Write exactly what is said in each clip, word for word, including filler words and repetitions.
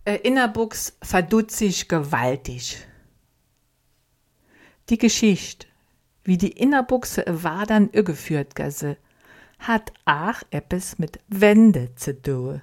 Äh, Innerbuchs verdut sich gewaltig. Die Geschichte, wie die Innerbuchse Wadern geführt gase, hat auch etwas mit Wände zu tun.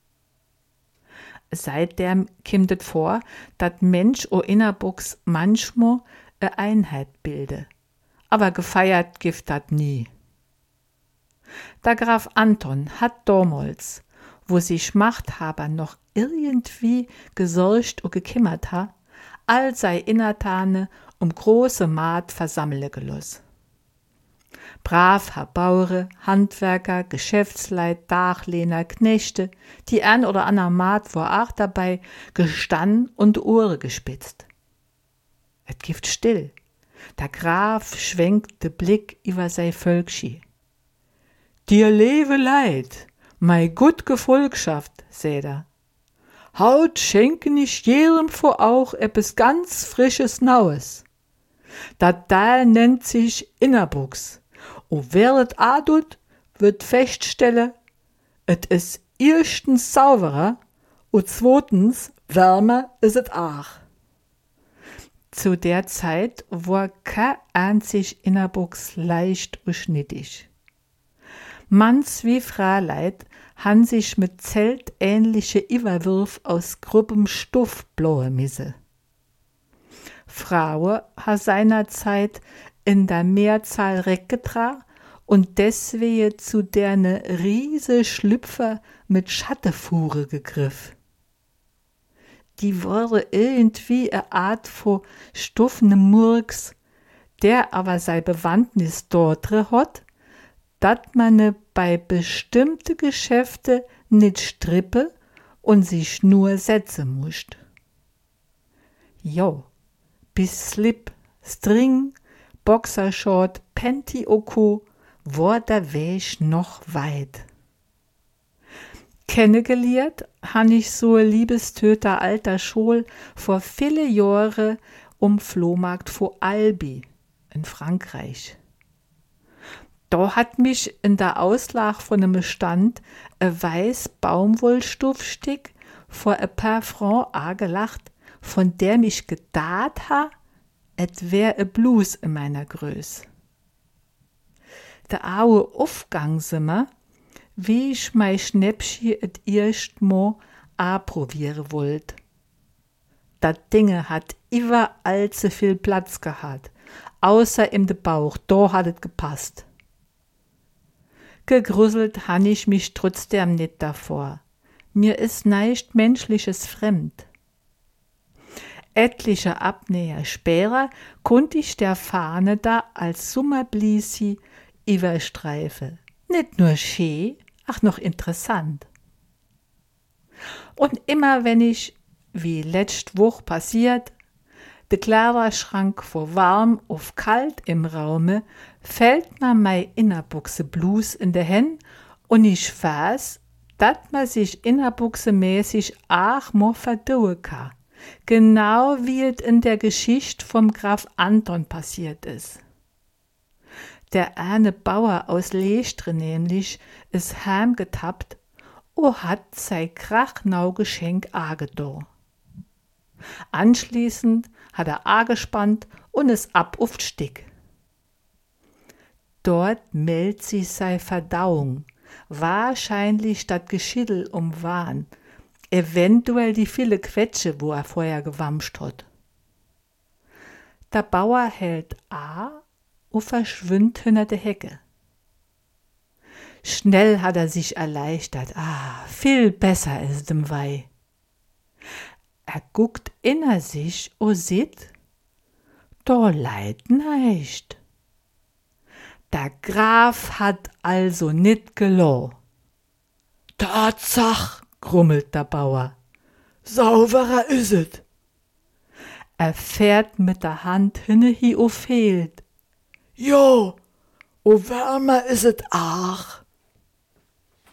Seitdem kommt es vor, dass Mensch o Innerbuchs manchmal eine Einheit bilde. Aber gefeiert gibt das nie. Der Graf Anton hat damals, wo sich Machthaber noch irgendwie gesorgt und gekümmert ha, all sei Innertane um große Maat versammle geloss. Brav ha Bauere, Handwerker, Geschäftsleit, Dachlehner, Knechte, die ein oder ander Maat war auch dabei, gestann und Ohren gespitzt. Et gibt still. Der Graf schwenkt de Blick über sei Völkschi. Dir lebe Leid, mei gut Gefolgschaft, säht er. Haut schenken ich jedem vor auch etwas ganz Frisches Naues. Dat Dal nennt sich Innerbuchs. O wer et adut, wird feststellen, et is erstens sauberer und zweitens wärmer is et auch. Zu der Zeit war kein einzig Innerbuchs leicht und schnittig. Manns wie Fraleit han sich mit zeltähnliche Überwürf aus grubem Stoff blaue misse. Frauen ha seinerzeit in der Mehrzahl Reckgetra und deswegen zu derne riese Schlüpfer mit Schattefuhre gegriff. Die waren irgendwie eine Art von stoffene Murks, der aber sei Bewandtnis dortre hat, dat man ne bei bestimmte Geschäfte nit strippe und sich nur setzen musst. Jo, bis Slip, String, Boxershort, Panty und Co. war der Weg noch weit. Kennengelernt han ich so Liebestöter alter Schol vor viele Jahre um Flohmarkt vor Albi in Frankreich. Da hat mich in der Auslach von einem Stand ein weiß Baumwollstoffstück vor ein paar Franc angelacht, von der mich gedacht ha, et wär e Blus in meiner Größ. Der aue Aufgangsimmer, wie ich mei Schnäppschi et erst mo aprobiere wollt. Dat Dinge hat überall zu viel Platz gehabt, außer im de Bauch, da hat et gepasst. Gegrüsselt han ich mich trotzdem nit davor. Mir is neicht Menschliches fremd. Etliche Abnäher später konnt ich der Fahne da als Summerbliesi überstreife. Nicht nur schee, ach noch interessant. Und immer wenn ich, wie letzt Woch passiert, de Kleiderschrank vor warm auf kalt im Raume, fällt mir mei Innerbuchse Blus in de Hän und ich weiß, dat ma sich innerbuchsemäßig auch mo verdauen kann. Genau wie es in der Geschichte vom Graf Anton passiert ist. Der eine Bauer aus Leestre nämlich ist heimgetappt und hat sein Krachnau-Geschenk agedor. Anschließend hat er angespannt und ist ab auf Stick. Dort meldet sich sei Verdauung, wahrscheinlich das Geschiddel um Wahn, eventuell die viele Quetsche, wo er vorher gewamscht hat. Der Bauer hält a und verschwindet hinter der Hecke. Schnell hat er sich erleichtert. Ah, viel besser ist dem Weih. Er guckt inner sich und sieht, da leidt nicht. Der Graf hat also nit geloh. Tatsach, grummelt der Bauer. Sauberer is et. Er fährt mit der Hand hinne hi o fehlt. Jo, o wärmer is et ach.